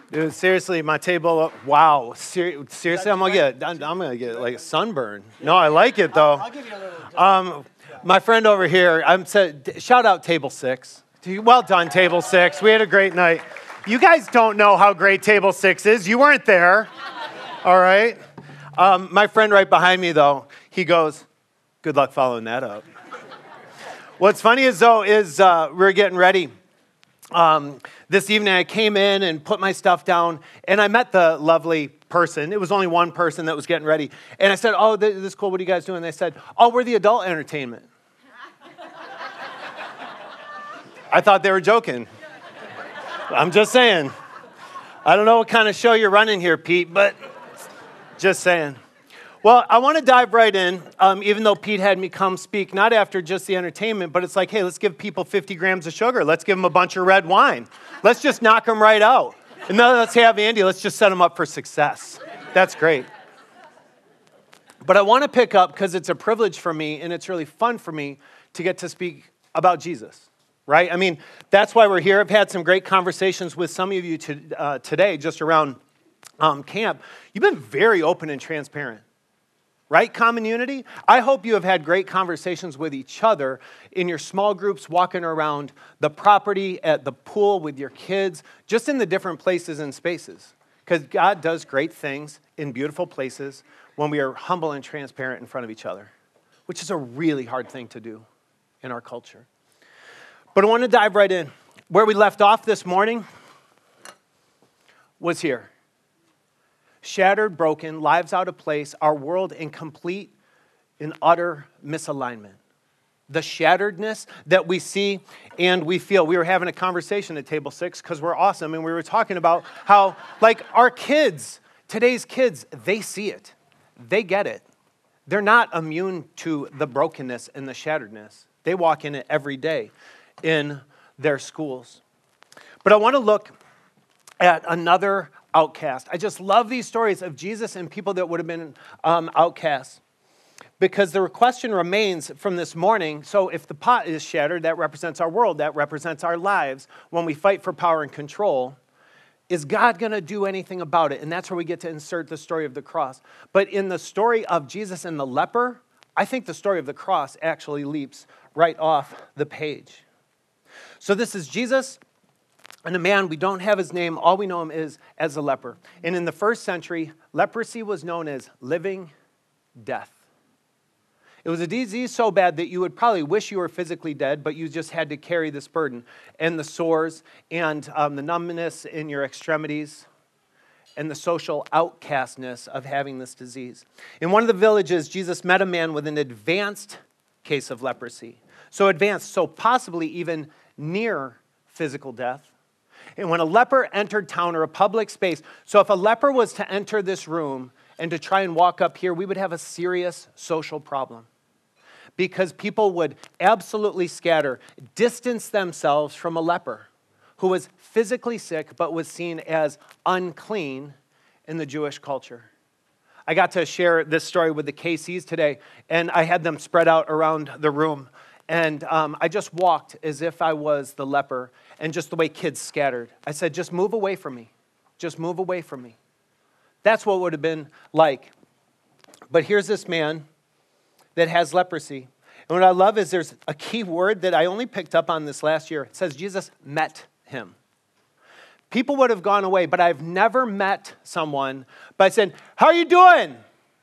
Dude, seriously, my table. Wow, seriously, I'm gonna get like a sunburn. No, I like it though. I'll give you a little. My friend over here, shout out Table 6. Well done, Table 6. We had a great night. You guys don't know how great Table 6 is. You weren't there. All right. My friend right behind me though, he goes, "Good luck following that up." What's funny is we're getting ready. This evening I came in and put my stuff down, and I met the lovely person. It was only one person that was getting ready. And I said, "Oh, this is cool. What are you guys doing?" And they said, "Oh, we're the adult entertainment." I thought they were joking. I'm just saying. I don't know what kind of show you're running here, Pete, but just saying. Well, I want to dive right in, even though Pete had me come speak, not after just the entertainment, but it's like, hey, let's give people 50 grams of sugar. Let's give them a bunch of red wine. Let's just knock them right out. And then let's have Andy. Let's just set them up for success. That's great. But I want to pick up, because it's a privilege for me, and it's really fun for me to get to speak about Jesus, right? I mean, that's why we're here. I've had some great conversations with some of you today just around camp. You've been very open and transparent. Right, Common Unity? I hope you have had great conversations with each other in your small groups, walking around the property, at the pool with your kids, just in the different places and spaces. Because God does great things in beautiful places when we are humble and transparent in front of each other, which is a really hard thing to do in our culture. But I want to dive right in. Where we left off this morning was here. Shattered, broken, lives out of place, our world in complete and utter misalignment. The shatteredness that we see and we feel. We were having a conversation at Table 6 because we're awesome, and we were talking about how, like, our kids, today's kids, they see it. They get it. They're not immune to the brokenness and the shatteredness. They walk in it every day in their schools. But I want to look at another outcast. I just love these stories of Jesus and people that would have been outcasts. Because the question remains from this morning, so if the pot is shattered, that represents our world, that represents our lives. When we fight for power and control, is God going to do anything about it? And that's where we get to insert the story of the cross. But in the story of Jesus and the leper, I think the story of the cross actually leaps right off the page. So this is Jesus and a man, we don't have his name, all we know him is as a leper. And in the first century, leprosy was known as living death. It was a disease so bad that you would probably wish you were physically dead, but you just had to carry this burden. And the sores and the numbness in your extremities and the social outcastness of having this disease. In one of the villages, Jesus met a man with an advanced case of leprosy. So advanced, so possibly even near physical death. And when a leper entered town or a public space, so if a leper was to enter this room and to try and walk up here, we would have a serious social problem. Because people would absolutely scatter, distance themselves from a leper who was physically sick but was seen as unclean in the Jewish culture. I got to share this story with the KCs today, and I had them spread out around the room. And I just walked as if I was the leper, and just the way kids scattered. I said, just move away from me. Just move away from me. That's what it would have been like. But here's this man that has leprosy. And what I love is there's a key word that I only picked up on this last year. It says Jesus met him. People would have gone away, but I've never met someone by saying, how are you doing?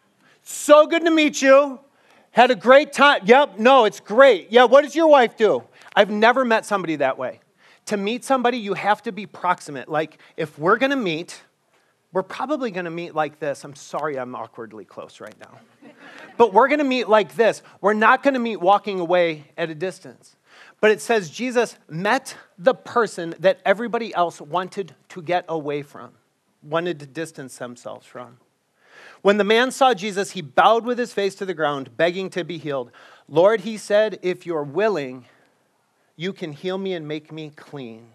So good to meet you. Had a great time. Yep, no, it's great. Yeah, what does your wife do? I've never met somebody that way. To meet somebody, you have to be proximate. Like, if we're going to meet, we're probably going to meet like this. I'm sorry I'm awkwardly close right now. But we're going to meet like this. We're not going to meet walking away at a distance. But it says Jesus met the person that everybody else wanted to get away from, wanted to distance themselves from. When the man saw Jesus, he bowed with his face to the ground, begging to be healed. Lord, he said, if you're willing, you can heal me and make me clean.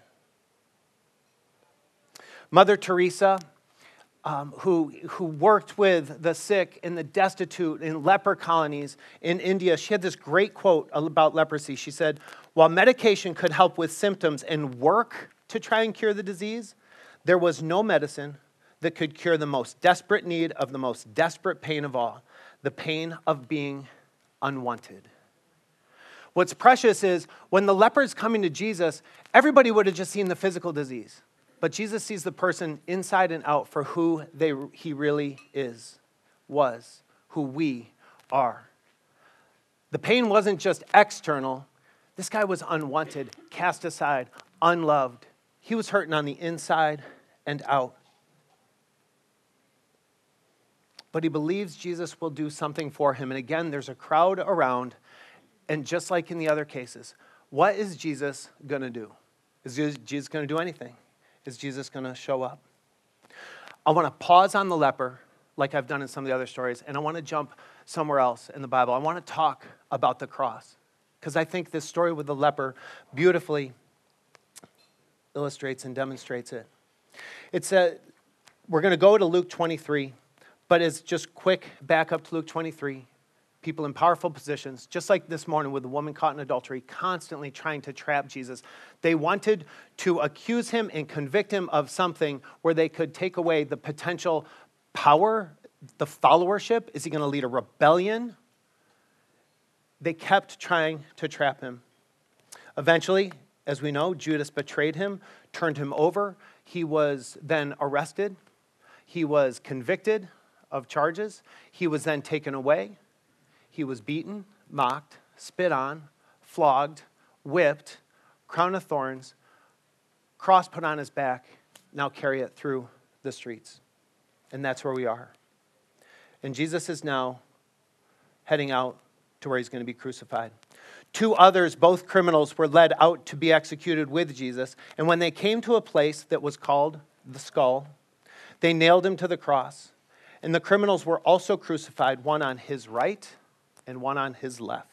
Mother Teresa, who worked with the sick and the destitute in leper colonies in India, she had this great quote about leprosy. She said, while medication could help with symptoms and work to try and cure the disease, There was no medicine that could cure the most desperate need of the most desperate pain of all, the pain of being unwanted. What's precious is when the leper's coming to Jesus, everybody would have just seen the physical disease. But Jesus sees the person inside and out for who he really was, who we are. The pain wasn't just external. This guy was unwanted, cast aside, unloved. He was hurting on the inside and out. But he believes Jesus will do something for him. And again, there's a crowd around. And just like in the other cases, what is Jesus going to do? Is Jesus going to do anything? Is Jesus going to show up? I want to pause on the leper, like I've done in some of the other stories, and I want to jump somewhere else in the Bible. I want to talk about the cross, because I think this story with the leper beautifully illustrates and demonstrates it. We're going to go to Luke 23, but it's just quick back up to Luke 23. People in powerful positions, just like this morning with the woman caught in adultery, constantly trying to trap Jesus. They wanted to accuse him and convict him of something where they could take away the potential power, the followership. Is he going to lead a rebellion? They kept trying to trap him. Eventually, as we know, Judas betrayed him, turned him over. He was then arrested. He was convicted of charges. He was then taken away. He was beaten, mocked, spit on, flogged, whipped, crown of thorns, cross put on his back, now carry it through the streets. And that's where we are. And Jesus is now heading out to where he's going to be crucified. Two others, both criminals, were led out to be executed with Jesus. And when they came to a place that was called the Skull, they nailed him to the cross. And the criminals were also crucified, one on his right and one on his left.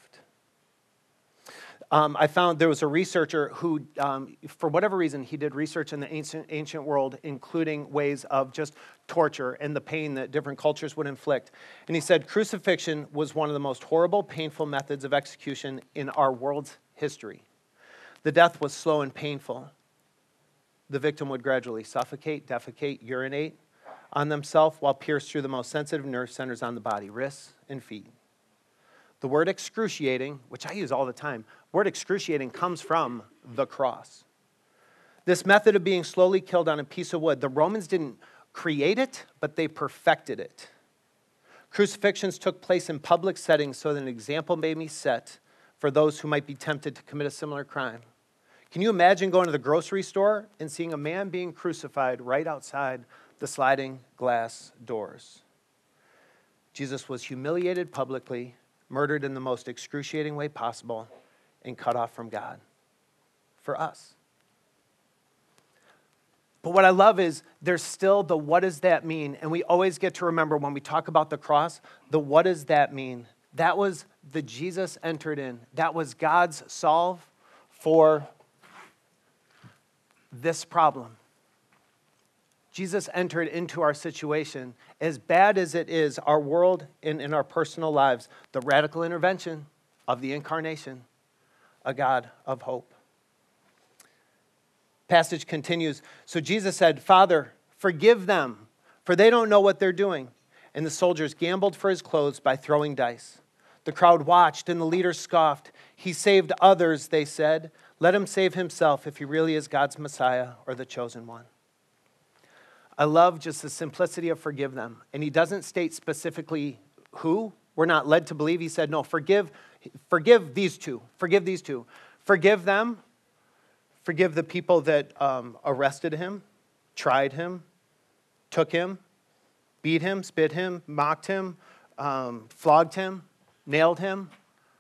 I found there was a researcher who, for whatever reason, he did research in the ancient world, including ways of just torture and the pain that different cultures would inflict. And he said crucifixion was one of the most horrible, painful methods of execution in our world's history. The death was slow and painful. The victim would gradually suffocate, defecate, urinate on themselves while pierced through the most sensitive nerve centers on the body, wrists and feet. The word excruciating, which I use all the time, word excruciating comes from the cross. This method of being slowly killed on a piece of wood, the Romans didn't create it, but they perfected it. Crucifixions took place in public settings so that an example may be set for those who might be tempted to commit a similar crime. Can you imagine going to the grocery store and seeing a man being crucified right outside the sliding glass doors? Jesus was humiliated publicly, murdered in the most excruciating way possible, and cut off from God for us. But what I love is there's still the what does that mean? And we always get to remember when we talk about the cross, the what does that mean? That was the Jesus entered in. That was God's solve for this problem. Jesus entered into our situation. As bad as it is, our world and in our personal lives, the radical intervention of the incarnation, a God of hope. Passage continues. So Jesus said, "Father, forgive them, for they don't know what they're doing." And the soldiers gambled for his clothes by throwing dice. The crowd watched and the leaders scoffed. "He saved others," they said. "Let him save himself if he really is God's Messiah or the chosen one." I love just the simplicity of forgive them. And he doesn't state specifically who. We're not led to believe. He said, no, forgive these two. Forgive these two. Forgive them. Forgive the people that arrested him, tried him, took him, beat him, spit him, mocked him, flogged him, nailed him.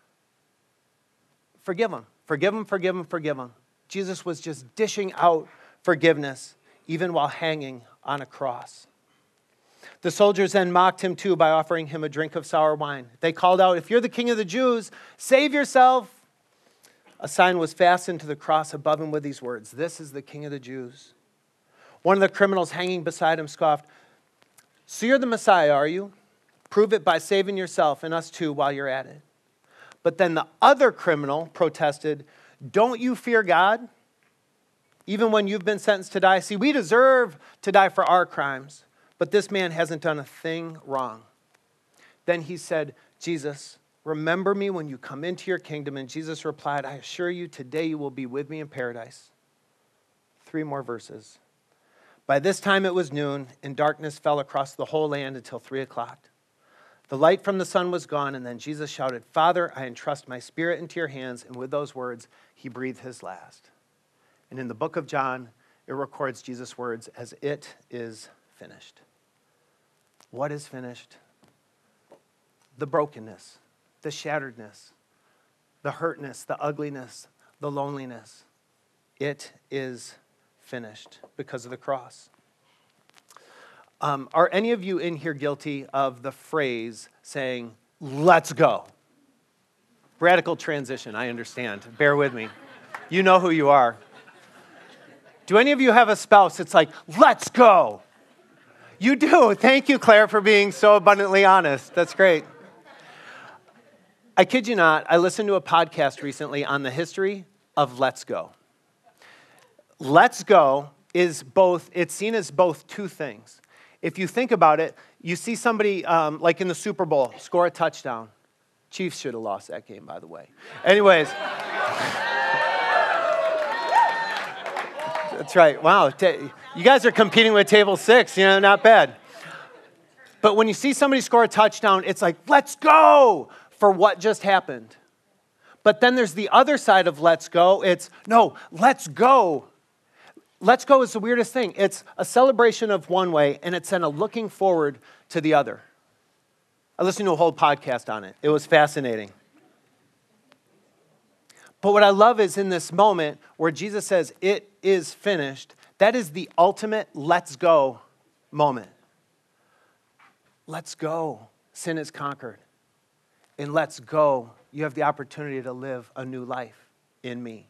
Forgive them. Forgive them, forgive them, forgive them. Jesus was just dishing out forgiveness even while hanging on a cross. The soldiers then mocked him too by offering him a drink of sour wine. They called out, "If you're the king of the Jews, save yourself." A sign was fastened to the cross above him with these words, "This is the King of the Jews." One of the criminals hanging beside him scoffed, "So you're the Messiah, are you? Prove it by saving yourself and us too while you're at it." But then the other criminal protested, "Don't you fear God? even when you've been sentenced to die. See, we deserve to die for our crimes, but this man hasn't done a thing wrong. Then he said, Jesus, remember me when you come into your kingdom. And Jesus replied, I assure you, today you will be with me in paradise. 3 more verses. By this time it was noon, and darkness fell across the whole land until 3 o'clock. The light from the sun was gone, and then Jesus shouted, Father, I entrust my spirit into your hands. And with those words, he breathed his last. And in the book of John, it records Jesus' words as it is finished. What is finished? The brokenness, the shatteredness, the hurtness, the ugliness, the loneliness. It is finished because of the cross. Are any of you in here guilty of the phrase saying, let's go? Radical transition, I understand. Bear with me. You know who you are. Do any of you have a spouse that's like, let's go? You do. Thank you, Claire, for being so abundantly honest. That's great. I kid you not, I listened to a podcast recently on the history of Let's Go. Let's Go is both, it's seen as both two things. If you think about it, you see somebody like in the Super Bowl score a touchdown. Chiefs should have lost that game, by the way. Anyways. That's right. Wow. You guys are competing with table 6, not bad. But when you see somebody score a touchdown, it's like, let's go for what just happened. But then there's the other side of let's go. It's, no, let's go. Let's go is the weirdest thing. It's a celebration of one way, and it's then a looking forward to the other. I listened to a whole podcast on it. It was fascinating. But what I love is in this moment where Jesus says, it is finished, that is the ultimate let's go moment. Let's go. Sin is conquered. And let's go. You have the opportunity to live a new life in me.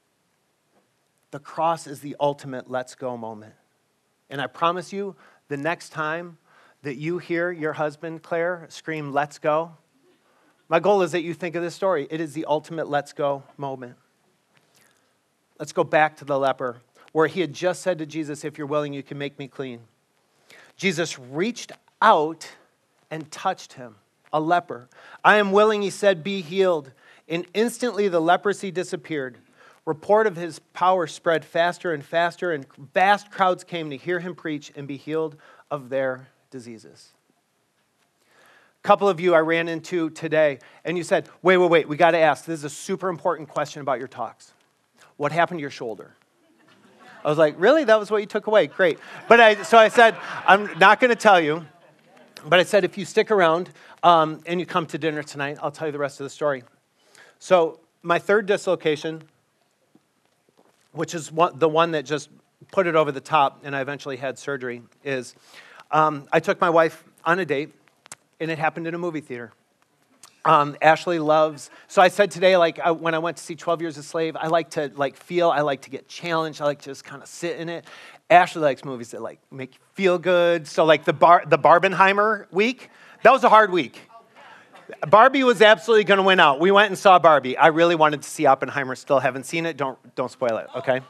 The cross is the ultimate let's go moment. And I promise you, the next time that you hear your husband, Claire, scream, let's go, my goal is that you think of this story. It is the ultimate let's go moment. Let's go back to the leper, where he had just said to Jesus, if you're willing, you can make me clean. Jesus reached out and touched him, a leper. I am willing, he said, be healed. And instantly the leprosy disappeared. Report of his power spread faster and faster, and vast crowds came to hear him preach and be healed of their diseases. A couple of you I ran into today, and you said, wait, we got to ask. This is a super important question about your talks. What happened to your shoulder? I was like, really? That was what you took away? Great. So I said, I'm not going to tell you, but I said, if you stick around and you come to dinner tonight, I'll tell you the rest of the story. So my third dislocation, which is the one that just put it over the top, and I eventually had surgery, is I took my wife on a date, and it happened in a movie theater. Ashley loves, so I said today, when I went to see 12 Years a Slave, I like to feel, I like to get challenged, I like to just kind of sit in it. Ashley likes movies that make you feel good. So the Barbenheimer week, that was a hard week. Barbie was absolutely going to win out. We went and saw Barbie. I really wanted to see Oppenheimer. Still haven't seen it. Don't spoil it, okay?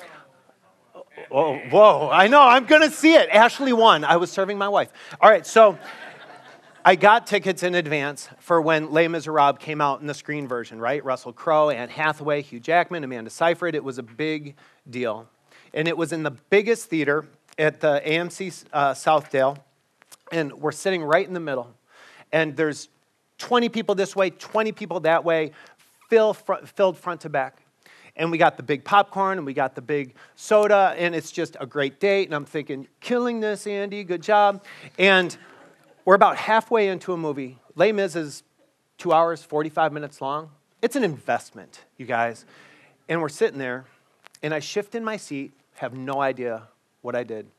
Oh, whoa, I know. I'm going to see it. Ashley won. I was serving my wife. All right, so I got tickets in advance for when Les Miserables came out in the screen version, right? Russell Crowe, Anne Hathaway, Hugh Jackman, Amanda Seyfried. It was a big deal. And it was in the biggest theater at the AMC Southdale. And we're sitting right in the middle. And there's 20 people this way, 20 people that way, filled front to back. And we got the big popcorn, and we got the big soda, and it's just a great date. And I'm thinking, killing this, Andy, good job. And we're about halfway into a movie. Les Mis is 2 hours, 45 minutes long. It's an investment, you guys. And we're sitting there, and I shift in my seat, have no idea what I did.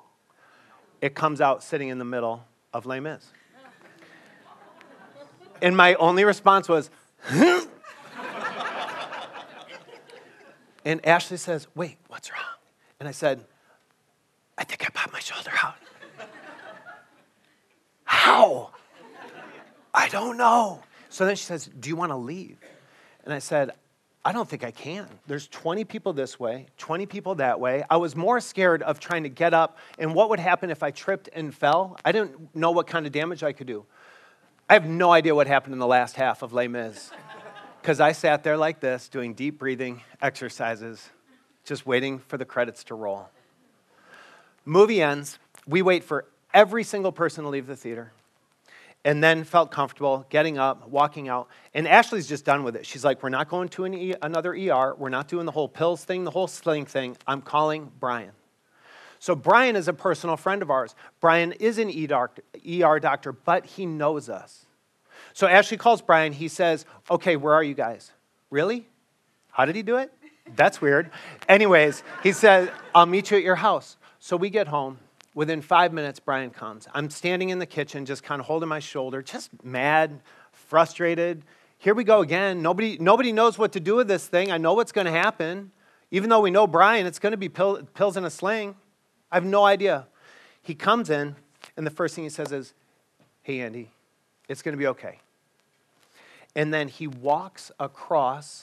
It comes out sitting in the middle of Les Mis. And my only response was, huh? And Ashley says, wait, what's wrong? And I said, I think I popped my shoulder out. How? I don't know. So then she says, do you want to leave? And I said, I don't think I can. There's 20 people this way, 20 people that way. I was more scared of trying to get up and what would happen if I tripped and fell. I didn't know what kind of damage I could do. I have no idea what happened in the last half of Les Mis because I sat there like this doing deep breathing exercises, just waiting for the credits to roll. Movie ends. We wait for every single person to leave the theater. And then felt comfortable getting up, walking out. And Ashley's just done with it. She's like, we're not going to another ER. We're not doing the whole pills thing, the whole sling thing. I'm calling Brian. So Brian is a personal friend of ours. Brian is an ER doctor, but he knows us. So Ashley calls Brian. He says, okay, where are you guys? Really? How did he do it? That's weird. Anyways, he said, I'll meet you at your house. So we get home. Within 5 minutes, Brian comes. I'm standing in the kitchen, just kind of holding my shoulder, just mad, frustrated. Here we go again. Nobody knows what to do with this thing. I know what's going to happen. Even though we know Brian, it's going to be pills in a sling. I have no idea. He comes in, and the first thing he says is, hey, Andy, it's going to be okay. And then he walks across.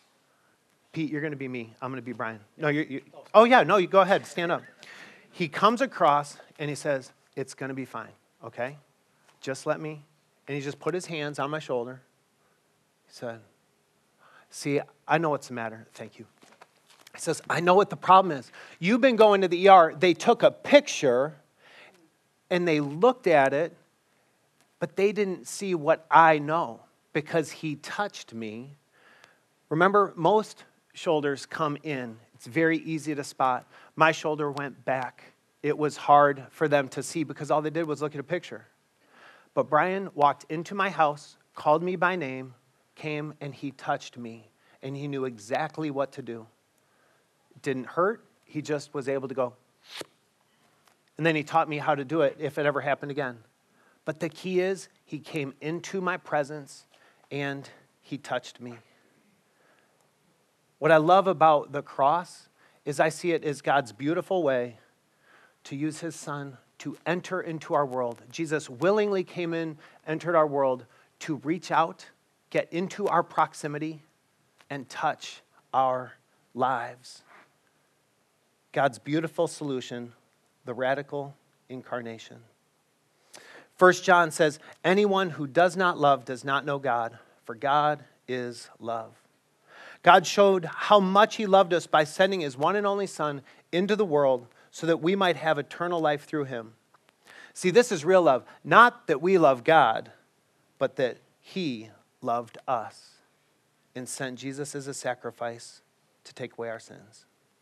Pete, you're going to be me. I'm going to be Brian. No, you go ahead. Stand up. He comes across and he says, it's going to be fine, okay? Just let me. And he just put his hands on my shoulder. He said, see, I know what's the matter. Thank you. He says, I know what the problem is. You've been going to the ER. They took a picture and they looked at it, but they didn't see what I know because he touched me. Remember, most shoulders come in. It's very easy to spot. My shoulder went back. It was hard for them to see because all they did was look at a picture. But Brian walked into my house, called me by name, came and he touched me, and he knew exactly what to do. It didn't hurt. He just was able to go. And then he taught me how to do it if it ever happened again. But the key is he came into my presence and he touched me. What I love about the cross is I see it as God's beautiful way to use his son to enter into our world. Jesus willingly came in, entered our world to reach out, get into our proximity, and touch our lives. God's beautiful solution, the radical incarnation. 1 John says, anyone who does not love does not know God, for God is love. God showed how much he loved us by sending his one and only Son into the world so that we might have eternal life through him. See, this is real love. Not that we love God, but that he loved us and sent Jesus as a sacrifice to take away our sins.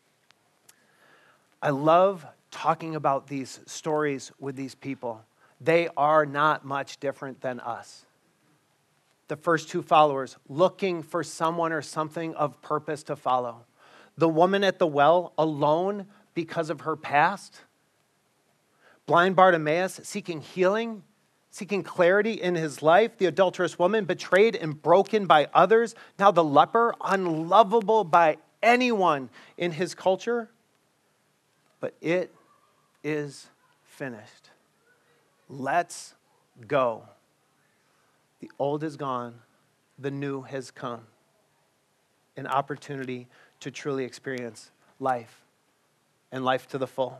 I love talking about these stories with these people. They are not much different than us. The first two followers looking for someone or something of purpose to follow. The woman at the well alone because of her past. Blind Bartimaeus seeking healing, seeking clarity in his life. The adulterous woman betrayed and broken by others. Now the leper, unlovable by anyone in his culture. But it is finished. Let's go. The old is gone. The new has come. An opportunity to truly experience life and life to the full.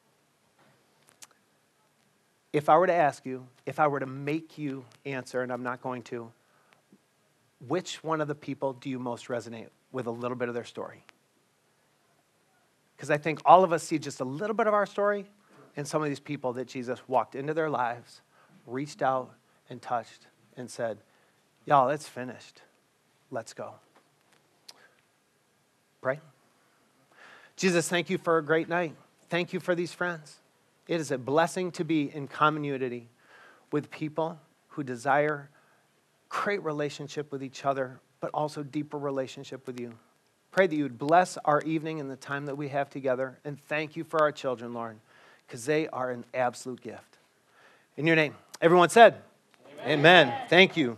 If I were to ask you, if I were to make you answer, and I'm not going to, which one of the people do you most resonate with a little bit of their story? Because I think all of us see just a little bit of our story in some of these people that Jesus walked into their lives, reached out and touched and said, y'all, it's finished. Let's go. Pray. Jesus, thank you for a great night. Thank you for these friends. It is a blessing to be in community with people who desire great relationship with each other, but also deeper relationship with you. Pray that you would bless our evening and the time that we have together. And thank you for our children, Lord, because they are an absolute gift. In your name, everyone said, Amen. Amen. Thank you.